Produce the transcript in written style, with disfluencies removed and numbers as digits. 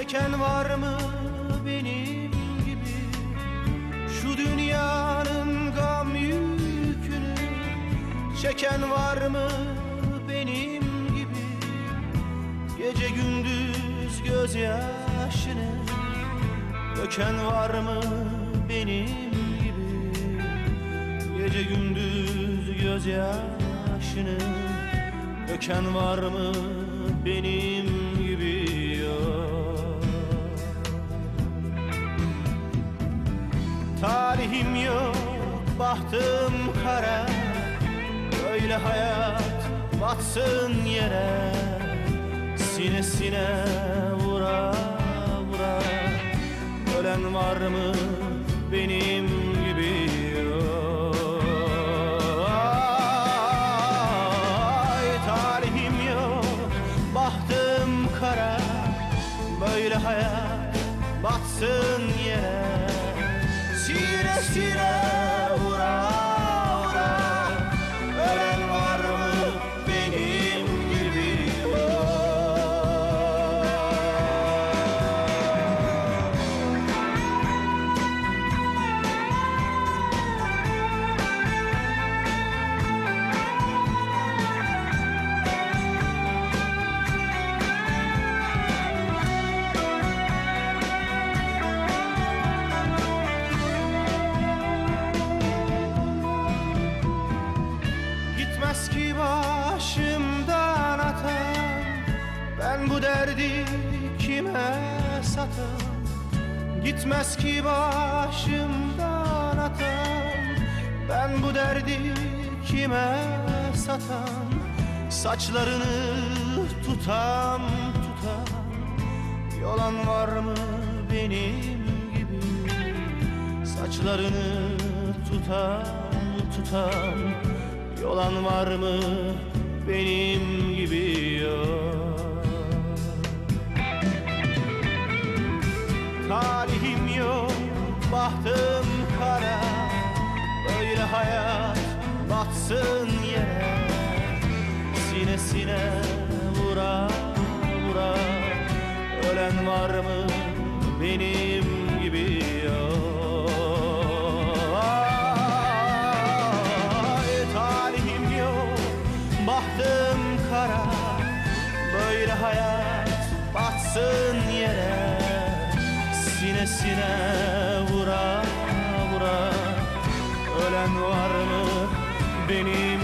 çeken var mı benim gibi? Şu dünyanın gam yükünü çeken var mı benim gibi? Gece gündüz gözyaşını döken var mı benim gibi? Gece gündüz gözyaşını döken var mı benim gibi? Talihim yok, bahtım kara, böyle hayat batsın yere. Sinesine vura vura ölen var mı benim gibi? Ay, talihim yok, bahtım kara, böyle hayat batsın yere. Sinesine vura vura ölen var mı benim gibi? Gitmez ki başımdan atan, ben bu derdi kime satan? Gitmez ki başımdan atan, ben bu derdi kime satan? Saçlarını tutam tutam yolan var mı benim gibi? Saçlarını tutam tutam yolan var mı benim gibi? Talihim yok, bahtım kara, böyle hayat batsın yere. Sinesine vura vura ölen var mı benim gibi? Bahtım kara, böyle hayat batsın yere. Sinesine vura vura ölen var mı benim